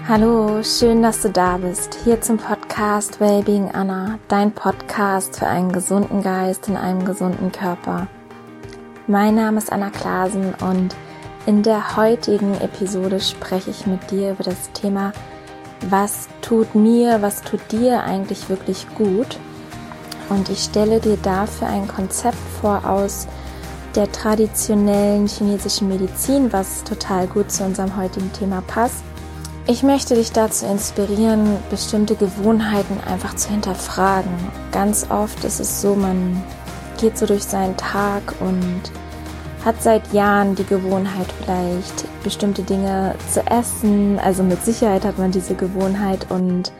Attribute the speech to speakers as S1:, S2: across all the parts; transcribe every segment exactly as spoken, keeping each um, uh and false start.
S1: Hallo, schön, dass du da bist. Hier zum Podcast Wellbeing Anna, dein Podcast für einen gesunden Geist in einem gesunden Körper. Mein Name ist Anna Klasen und in der heutigen Episode spreche ich mit dir über das Thema, was tut mir, was tut dir eigentlich wirklich gut? Und ich stelle dir dafür ein Konzept vor aus der traditionellen chinesischen Medizin, was total gut zu unserem heutigen Thema passt. Ich möchte dich dazu inspirieren, bestimmte Gewohnheiten einfach zu hinterfragen. Ganz oft ist es so, man geht so durch seinen Tag und hat seit Jahren die Gewohnheit, vielleicht bestimmte Dinge zu essen. Also mit Sicherheit hat man diese Gewohnheit und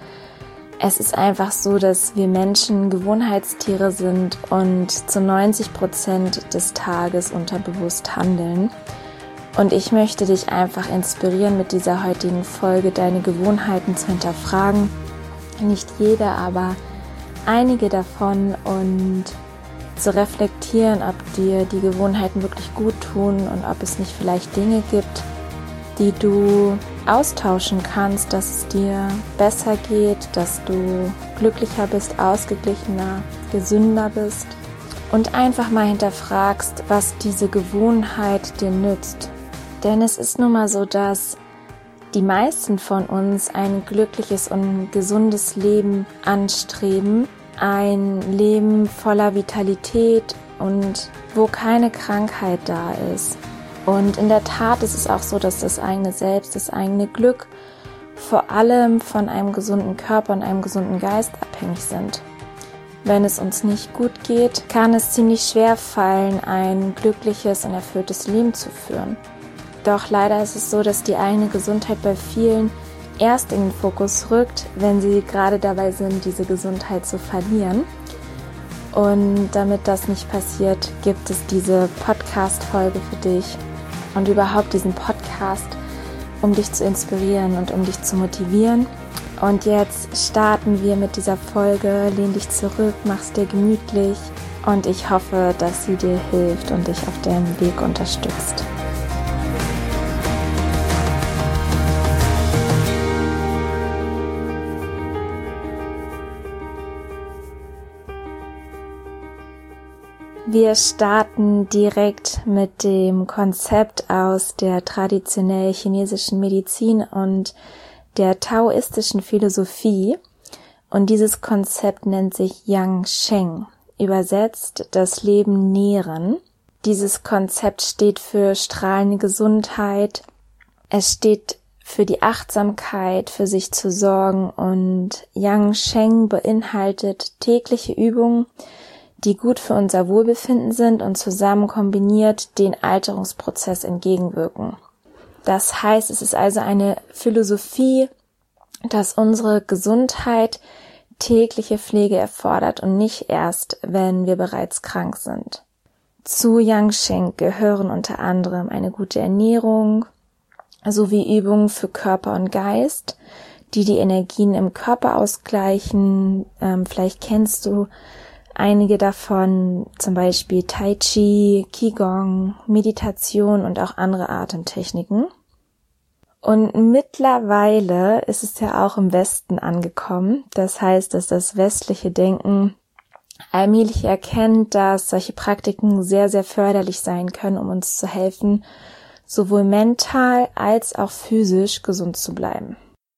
S1: es ist einfach so, dass wir Menschen Gewohnheitstiere sind und zu neunzig Prozent des Tages unterbewusst handeln. Und ich möchte dich einfach inspirieren, mit dieser heutigen Folge deine Gewohnheiten zu hinterfragen. Nicht jede, aber einige davon und zu reflektieren, ob dir die Gewohnheiten wirklich gut tun und ob es nicht vielleicht Dinge gibt, die du austauschen kannst, dass es dir besser geht, dass du glücklicher bist, ausgeglichener, gesünder bist und einfach mal hinterfragst, was diese Gewohnheit dir nützt. Denn es ist nun mal so, dass die meisten von uns ein glückliches und gesundes Leben anstreben, ein Leben voller Vitalität und wo keine Krankheit da ist. Und in der Tat ist es auch so, dass das eigene Selbst, das eigene Glück vor allem von einem gesunden Körper und einem gesunden Geist abhängig sind. Wenn es uns nicht gut geht, kann es ziemlich schwer fallen, ein glückliches und erfülltes Leben zu führen. Doch leider ist es so, dass die eigene Gesundheit bei vielen erst in den Fokus rückt, wenn sie gerade dabei sind, diese Gesundheit zu verlieren. Und damit das nicht passiert, gibt es diese Podcast-Folge für dich und überhaupt diesen Podcast, um dich zu inspirieren und um dich zu motivieren. Und jetzt starten wir mit dieser Folge. Lehn dich zurück, mach's dir gemütlich und ich hoffe, dass sie dir hilft und dich auf deinem Weg unterstützt. Wir starten direkt mit dem Konzept aus der traditionell chinesischen Medizin und der taoistischen Philosophie. Und dieses Konzept nennt sich Yang Sheng, übersetzt das Leben nähren. Dieses Konzept steht für strahlende Gesundheit. Es steht für die Achtsamkeit, für sich zu sorgen und Yang Sheng beinhaltet tägliche Übungen, die gut für unser Wohlbefinden sind und zusammen kombiniert den Alterungsprozess entgegenwirken. Das heißt, es ist also eine Philosophie, dass unsere Gesundheit tägliche Pflege erfordert und nicht erst, wenn wir bereits krank sind. Zu Yang Sheng gehören unter anderem eine gute Ernährung sowie Übungen für Körper und Geist, die die Energien im Körper ausgleichen. Ähm, vielleicht kennst du einige davon, zum Beispiel Tai Chi, Qigong, Meditation und auch andere Atemtechniken. Und mittlerweile ist es ja auch im Westen angekommen. Das heißt, dass das westliche Denken allmählich erkennt, dass solche Praktiken sehr, sehr förderlich sein können, um uns zu helfen, sowohl mental als auch physisch gesund zu bleiben.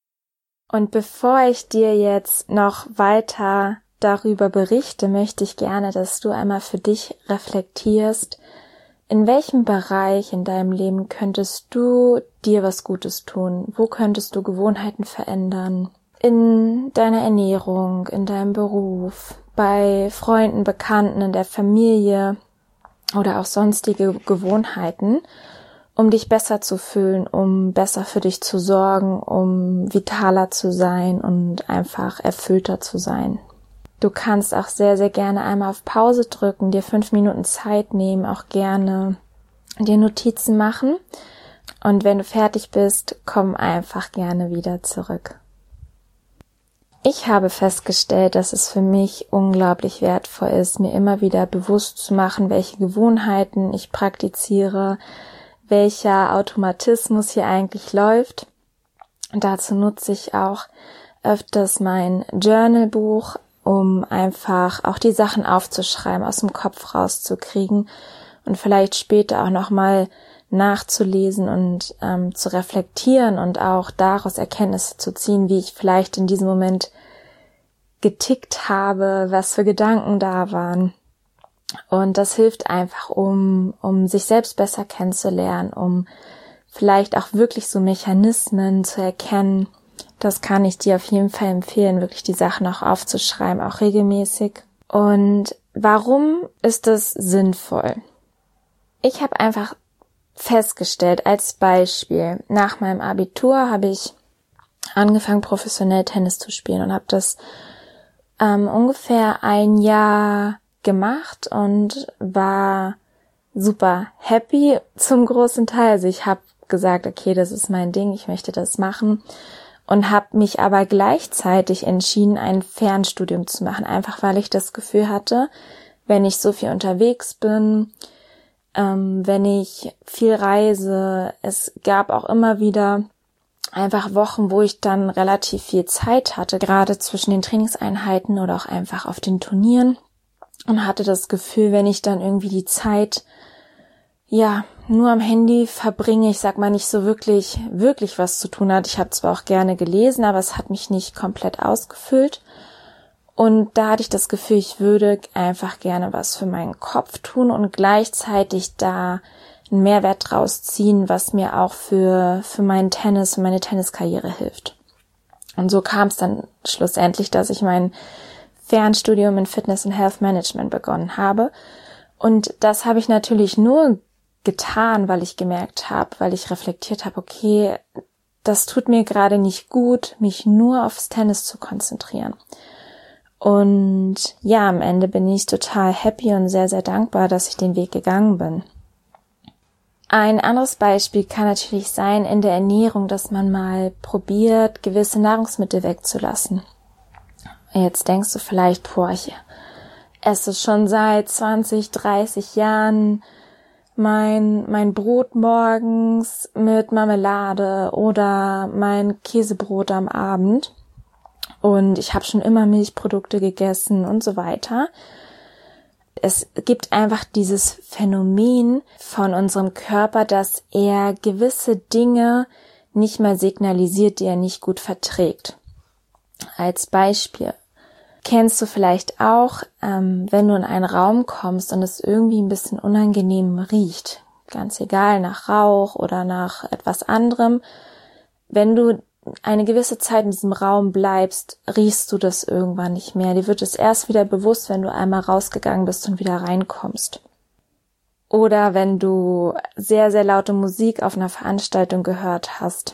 S1: Und bevor ich dir jetzt noch weiter darüber berichte, möchte ich gerne, dass du einmal für dich reflektierst, in welchem Bereich in deinem Leben könntest du dir was Gutes tun? Wo könntest du Gewohnheiten verändern? In deiner Ernährung, in deinem Beruf, bei Freunden, Bekannten, in der Familie oder auch sonstige Gewohnheiten, um dich besser zu fühlen, um besser für dich zu sorgen, um vitaler zu sein und einfach erfüllter zu sein. Du kannst auch sehr, sehr gerne einmal auf Pause drücken, dir fünf Minuten Zeit nehmen, auch gerne dir Notizen machen. Und wenn du fertig bist, komm einfach gerne wieder zurück. Ich habe festgestellt, dass es für mich unglaublich wertvoll ist, mir immer wieder bewusst zu machen, welche Gewohnheiten ich praktiziere, welcher Automatismus hier eigentlich läuft. Und dazu nutze ich auch öfters mein Journalbuch, um einfach auch die Sachen aufzuschreiben, aus dem Kopf rauszukriegen und vielleicht später auch nochmal nachzulesen und ähm, zu reflektieren und auch daraus Erkenntnisse zu ziehen, wie ich vielleicht in diesem Moment getickt habe, was für Gedanken da waren. Und das hilft einfach, um um sich selbst besser kennenzulernen, um vielleicht auch wirklich so Mechanismen zu erkennen. Das kann ich dir auf jeden Fall empfehlen, wirklich die Sachen auch aufzuschreiben, auch regelmäßig. Und warum ist das sinnvoll? Ich habe einfach festgestellt, als Beispiel, nach meinem Abitur habe ich angefangen, professionell Tennis zu spielen und habe das ähm, ungefähr ein Jahr gemacht und war super happy zum großen Teil. Also ich habe gesagt, okay, das ist mein Ding, ich möchte das machen und habe mich aber gleichzeitig entschieden, ein Fernstudium zu machen, einfach weil ich das Gefühl hatte, wenn ich so viel unterwegs bin, ähm, wenn ich viel reise, es gab auch immer wieder einfach Wochen, wo ich dann relativ viel Zeit hatte, gerade zwischen den Trainingseinheiten oder auch einfach auf den Turnieren. Und hatte das Gefühl, wenn ich dann irgendwie die Zeit, ja, nur am Handy verbringe, ich sag mal, nicht so wirklich, wirklich was zu tun hat. Ich habe zwar auch gerne gelesen, aber es hat mich nicht komplett ausgefüllt. Und da hatte ich das Gefühl, ich würde einfach gerne was für meinen Kopf tun und gleichzeitig da einen Mehrwert draus ziehen, was mir auch für, für meinen Tennis, für meine Tenniskarriere hilft. Und so kam es dann schlussendlich, dass ich mein Fernstudium in Fitness und Health Management begonnen habe. Und das habe ich natürlich nur getan, weil ich gemerkt habe, weil ich reflektiert habe, okay, das tut mir gerade nicht gut, mich nur aufs Tennis zu konzentrieren. Und ja, am Ende bin ich total happy und sehr, sehr dankbar, dass ich den Weg gegangen bin. Ein anderes Beispiel kann natürlich sein in der Ernährung, dass man mal probiert, gewisse Nahrungsmittel wegzulassen. Jetzt denkst du vielleicht, boah, ich esse schon seit zwanzig, dreißig Jahren mein mein Brot morgens mit Marmelade oder mein Käsebrot am Abend und ich habe schon immer Milchprodukte gegessen und so weiter. Es gibt einfach dieses Phänomen von unserem Körper, dass er gewisse Dinge nicht mehr signalisiert, die er nicht gut verträgt. Als Beispiel kennst du vielleicht auch, ähm, wenn du in einen Raum kommst und es irgendwie ein bisschen unangenehm riecht, ganz egal, nach Rauch oder nach etwas anderem, wenn du eine gewisse Zeit in diesem Raum bleibst, riechst du das irgendwann nicht mehr. Dir wird es erst wieder bewusst, wenn du einmal rausgegangen bist und wieder reinkommst. Oder wenn du sehr, sehr laute Musik auf einer Veranstaltung gehört hast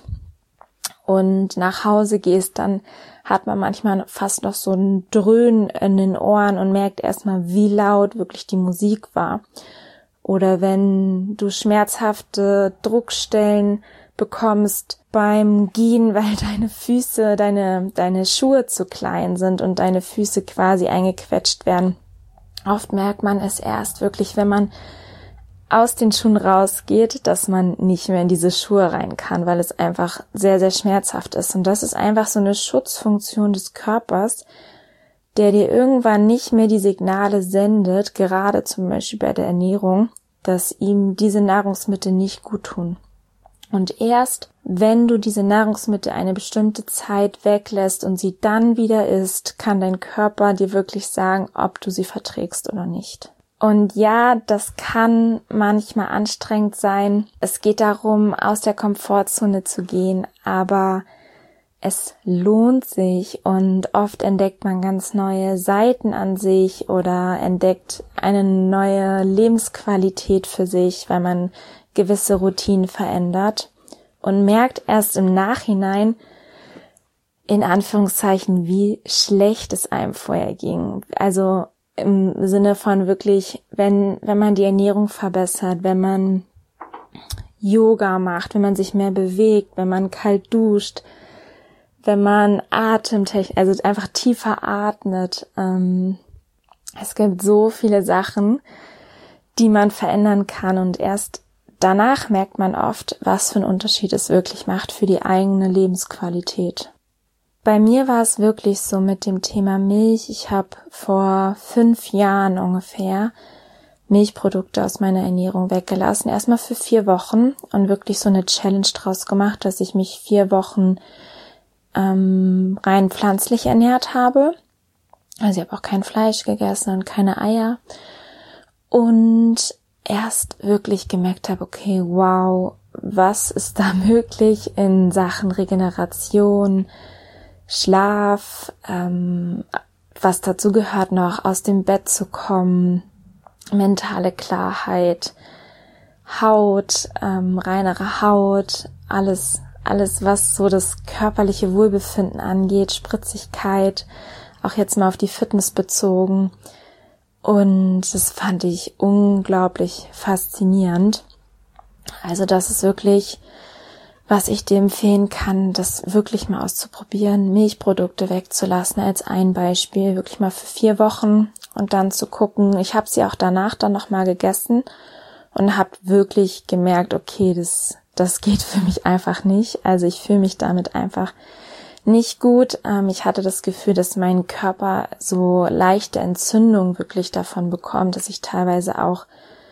S1: und nach Hause gehst, dann hat man manchmal fast noch so ein Dröhnen in den Ohren und merkt erstmal, wie laut wirklich die Musik war. Oder wenn du schmerzhafte Druckstellen bekommst beim Gehen, weil deine Füße, deine deine Schuhe zu klein sind und deine Füße quasi eingequetscht werden. Oft merkt man es erst wirklich, wenn man aus den Schuhen rausgeht, dass man nicht mehr in diese Schuhe rein kann, weil es einfach sehr, sehr schmerzhaft ist. Und das ist einfach so eine Schutzfunktion des Körpers, der dir irgendwann nicht mehr die Signale sendet, gerade zum Beispiel bei der Ernährung, dass ihm diese Nahrungsmittel nicht gut tun. Und erst, wenn du diese Nahrungsmittel eine bestimmte Zeit weglässt und sie dann wieder isst, kann dein Körper dir wirklich sagen, ob du sie verträgst oder nicht. Und ja, das kann manchmal anstrengend sein. Es geht darum, aus der Komfortzone zu gehen, aber es lohnt sich und oft entdeckt man ganz neue Seiten an sich oder entdeckt eine neue Lebensqualität für sich, weil man gewisse Routinen verändert und merkt erst im Nachhinein, in Anführungszeichen, wie schlecht es einem vorher ging. Also im Sinne von wirklich, wenn wenn man die Ernährung verbessert, wenn man Yoga macht, wenn man sich mehr bewegt, wenn man kalt duscht, wenn man Atemtechnik, also einfach tiefer atmet. Ähm, es gibt so viele Sachen, die man verändern kann und erst danach merkt man oft, was für einen Unterschied es wirklich macht für die eigene Lebensqualität. Bei mir war es wirklich so mit dem Thema Milch. Ich habe vor fünf Jahren ungefähr Milchprodukte aus meiner Ernährung weggelassen. Erstmal für vier Wochen und wirklich so eine Challenge draus gemacht, dass ich mich vier Wochen ähm, rein pflanzlich ernährt habe. Also ich habe auch kein Fleisch gegessen und keine Eier. Und erst wirklich gemerkt habe, okay, wow, was ist da möglich in Sachen Regeneration, Schlaf, ähm, was dazu gehört noch, aus dem Bett zu kommen, mentale Klarheit, Haut, ähm, reinere Haut, alles, alles, was so das körperliche Wohlbefinden angeht, Spritzigkeit, auch jetzt mal auf die Fitness bezogen. Und das fand ich unglaublich faszinierend. Also das ist wirklich, was ich dir empfehlen kann, das wirklich mal auszuprobieren, Milchprodukte wegzulassen als ein Beispiel, wirklich mal für vier Wochen und dann zu gucken. Ich habe sie auch danach dann nochmal gegessen und habe wirklich gemerkt, okay, das das geht für mich einfach nicht. Also ich fühle mich damit einfach nicht gut. Ähm, ich hatte das Gefühl, dass mein Körper so leichte Entzündung wirklich davon bekommt, dass ich teilweise auch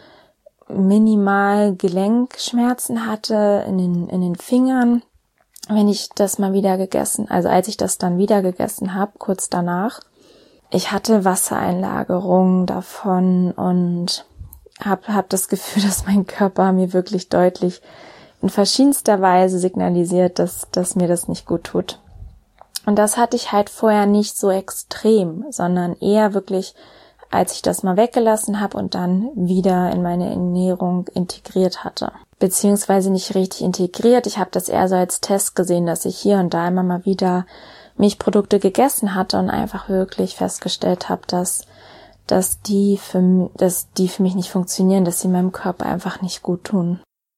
S1: minimal Gelenkschmerzen hatte in den in den Fingern, wenn ich das mal wieder gegessen, also als ich das dann wieder gegessen habe, kurz danach. Ich hatte Wassereinlagerungen davon und habe hab das Gefühl, dass mein Körper mir wirklich deutlich in verschiedenster Weise signalisiert, dass dass mir das nicht gut tut. Und das hatte ich halt vorher nicht so extrem, sondern eher wirklich, als ich das mal weggelassen habe und dann wieder in meine Ernährung integriert hatte. Beziehungsweise nicht richtig integriert. Ich habe das eher so als Test gesehen, dass ich hier und da immer mal wieder Milchprodukte gegessen hatte und einfach wirklich festgestellt habe, dass, dass, die für, dass die für mich nicht funktionieren, dass sie meinem Körper einfach nicht gut tun.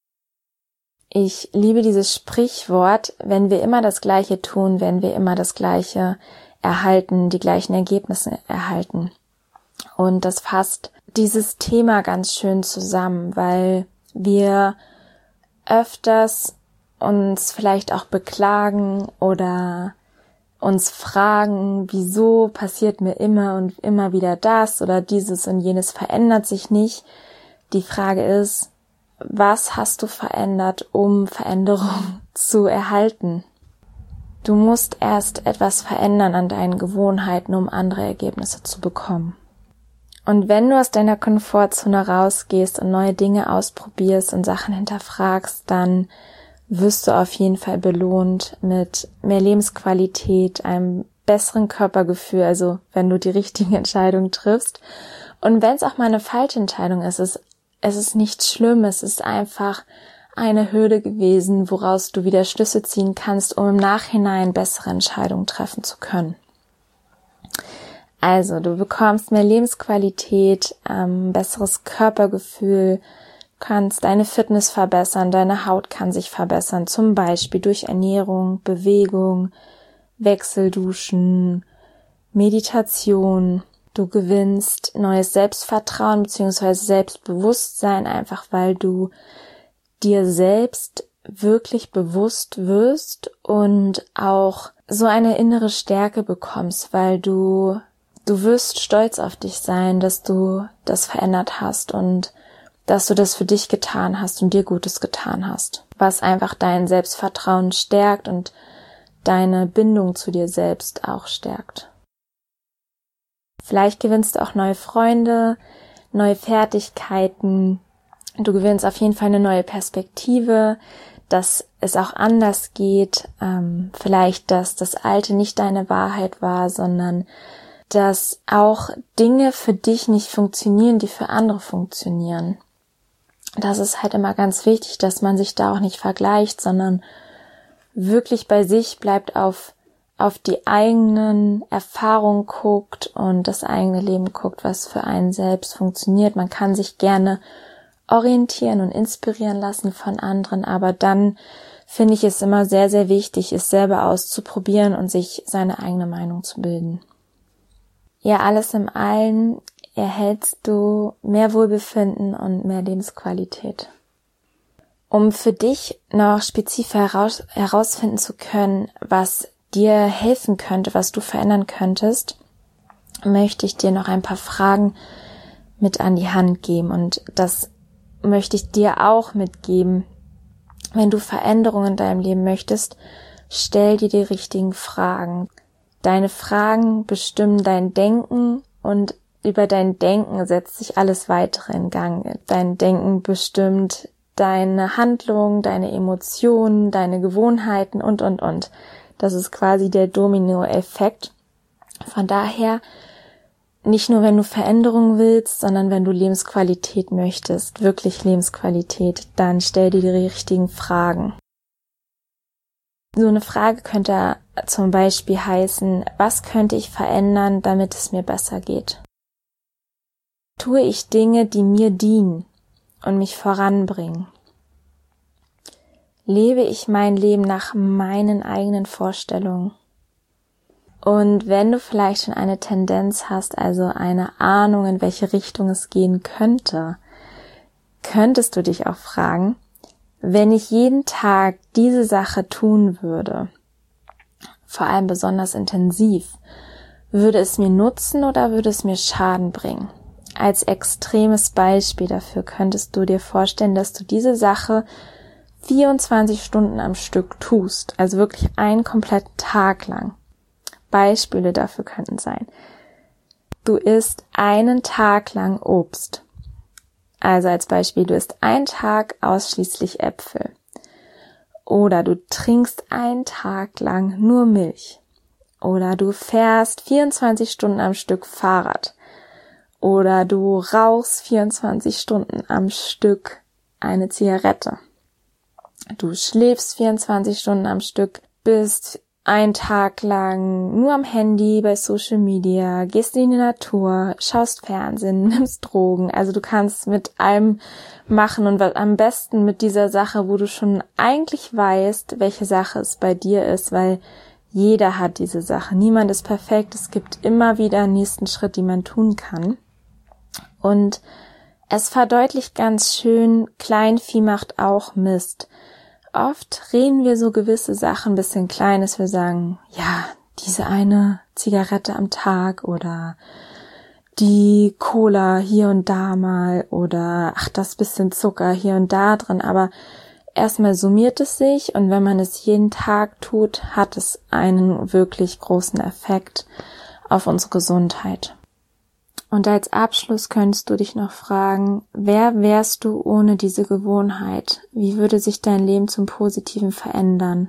S1: Ich liebe dieses Sprichwort, wenn wir immer das Gleiche tun, werden wir immer das Gleiche erhalten, die gleichen Ergebnisse erhalten. Und das fasst dieses Thema ganz schön zusammen, weil wir öfters uns vielleicht auch beklagen oder uns fragen, wieso passiert mir immer und immer wieder das oder dieses und jenes verändert sich nicht. Die Frage ist, was hast du verändert, um Veränderung zu erhalten? Du musst erst etwas verändern an deinen Gewohnheiten, um andere Ergebnisse zu bekommen. Und wenn du aus deiner Komfortzone rausgehst und neue Dinge ausprobierst und Sachen hinterfragst, dann wirst du auf jeden Fall belohnt mit mehr Lebensqualität, einem besseren Körpergefühl, also wenn du die richtigen Entscheidungen triffst. Und wenn es auch mal eine falsche Entscheidung ist, es, es ist nichts Schlimmes, es ist einfach eine Hürde gewesen, woraus du wieder Schlüsse ziehen kannst, um im Nachhinein bessere Entscheidungen treffen zu können. Also, du bekommst mehr Lebensqualität, ähm, besseres Körpergefühl, kannst deine Fitness verbessern, deine Haut kann sich verbessern, zum Beispiel durch Ernährung, Bewegung, Wechselduschen, Meditation. Du gewinnst neues Selbstvertrauen bzw. Selbstbewusstsein, einfach weil du dir selbst wirklich bewusst wirst und auch so eine innere Stärke bekommst, weil du Du wirst stolz auf dich sein, dass du das verändert hast und dass du das für dich getan hast und dir Gutes getan hast, was einfach dein Selbstvertrauen stärkt und deine Bindung zu dir selbst auch stärkt. Vielleicht gewinnst du auch neue Freunde, neue Fertigkeiten. Du gewinnst auf jeden Fall eine neue Perspektive, dass es auch anders geht. Ähm, vielleicht, dass das Alte nicht deine Wahrheit war, sondern dass auch Dinge für dich nicht funktionieren, die für andere funktionieren. Das ist halt immer ganz wichtig, dass man sich da auch nicht vergleicht, sondern wirklich bei sich bleibt, auf auf die eigenen Erfahrungen guckt und das eigene Leben guckt, was für einen selbst funktioniert. Man kann sich gerne orientieren und inspirieren lassen von anderen, aber dann finde ich es immer sehr, sehr wichtig, es selber auszuprobieren und sich seine eigene Meinung zu bilden. Ja, alles im Allen erhältst du mehr Wohlbefinden und mehr Lebensqualität. Um für dich noch spezifisch heraus, herausfinden zu können, was dir helfen könnte, was du verändern könntest, möchte ich dir noch ein paar Fragen mit an die Hand geben. Und das möchte ich dir auch mitgeben. Wenn du Veränderungen in deinem Leben möchtest, stell dir die richtigen Fragen. Deine Fragen bestimmen dein Denken und über dein Denken setzt sich alles weitere in Gang. Dein Denken bestimmt deine Handlung, deine Emotionen, deine Gewohnheiten und, und, und. Das ist quasi der Dominoeffekt. Von daher, nicht nur wenn du Veränderungen willst, sondern wenn du Lebensqualität möchtest, wirklich Lebensqualität, dann stell dir die richtigen Fragen. So eine Frage könnte zum Beispiel heißen, was könnte ich verändern, damit es mir besser geht? Tue ich Dinge, die mir dienen und mich voranbringen? Lebe ich mein Leben nach meinen eigenen Vorstellungen? Und wenn du vielleicht schon eine Tendenz hast, also eine Ahnung, in welche Richtung es gehen könnte, könntest du dich auch fragen, wenn ich jeden Tag diese Sache tun würde, vor allem besonders intensiv, würde es mir nutzen oder würde es mir Schaden bringen? Als extremes Beispiel dafür könntest du dir vorstellen, dass du diese Sache vierundzwanzig Stunden am Stück tust, also wirklich einen kompletten Tag lang. Beispiele dafür könnten sein: Du isst einen Tag lang Obst. Also als Beispiel, du isst einen Tag ausschließlich Äpfel. Oder du trinkst einen Tag lang nur Milch. Oder du fährst vierundzwanzig Stunden am Stück Fahrrad. Oder du rauchst vierundzwanzig Stunden am Stück eine Zigarette. Du schläfst vierundzwanzig Stunden am Stück, bist einen Tag lang nur am Handy, bei Social Media, gehst in die Natur, schaust Fernsehen, nimmst Drogen. Also du kannst mit allem machen und am besten mit dieser Sache, wo du schon eigentlich weißt, welche Sache es bei dir ist, weil jeder hat diese Sache. Niemand ist perfekt. Es gibt immer wieder einen nächsten Schritt, den man tun kann. Und es verdeutlicht ganz schön, Kleinvieh macht auch Mist. Oft reden wir so gewisse Sachen ein bisschen klein, dass wir sagen, ja, diese eine Zigarette am Tag oder die Cola hier und da mal oder ach, das bisschen Zucker hier und da drin. Aber erstmal summiert es sich und wenn man es jeden Tag tut, hat es einen wirklich großen Effekt auf unsere Gesundheit. Und als Abschluss könntest du dich noch fragen, wer wärst du ohne diese Gewohnheit? Wie würde sich dein Leben zum Positiven verändern?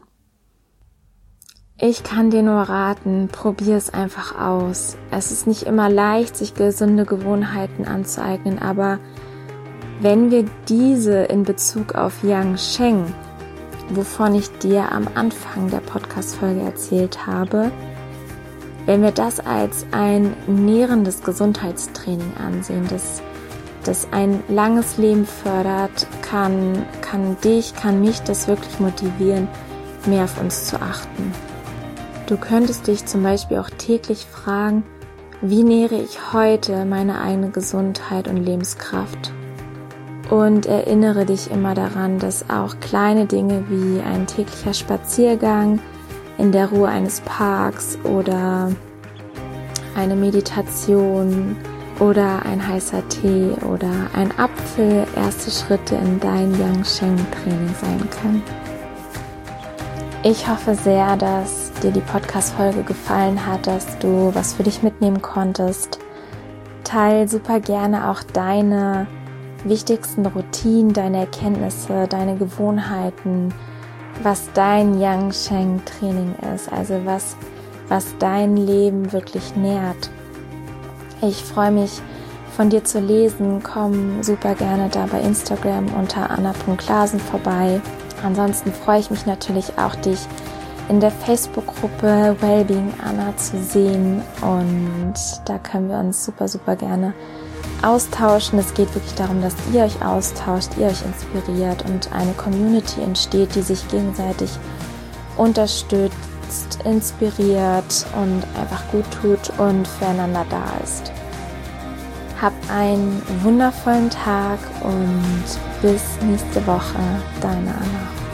S1: Ich kann dir nur raten, probier es einfach aus. Es ist nicht immer leicht, sich gesunde Gewohnheiten anzueignen, aber wenn wir diese in Bezug auf Yang Sheng, wovon ich dir am Anfang der Podcast-Folge erzählt habe, wenn wir das als ein nährendes Gesundheitstraining ansehen, das, das ein langes Leben fördert, kann, kann dich, kann mich das wirklich motivieren, mehr auf uns zu achten. Du könntest dich zum Beispiel auch täglich fragen, wie nähere ich heute meine eigene Gesundheit und Lebenskraft? Und erinnere dich immer daran, dass auch kleine Dinge wie ein täglicher Spaziergang in der Ruhe eines Parks oder eine Meditation oder ein heißer Tee oder ein Apfel erste Schritte in dein Yang Sheng Training sein können. Ich hoffe sehr, dass dir die Podcast-Folge gefallen hat, dass du was für dich mitnehmen konntest. Teil super gerne auch deine wichtigsten Routinen, deine Erkenntnisse, deine Gewohnheiten, was dein Yang Sheng Training ist, also was, was dein Leben wirklich nährt. Ich freue mich, von dir zu lesen. Komm super gerne da bei Instagram unter anna punkt klasen vorbei. Ansonsten freue ich mich natürlich auch, dich in der Facebook-Gruppe Wellbeing Anna zu sehen und da können wir uns super, super gerne austauschen. Es geht wirklich darum, dass ihr euch austauscht, ihr euch inspiriert und eine Community entsteht, die sich gegenseitig unterstützt, inspiriert und einfach gut tut und füreinander da ist. Hab einen wundervollen Tag und bis nächste Woche, deine Anna.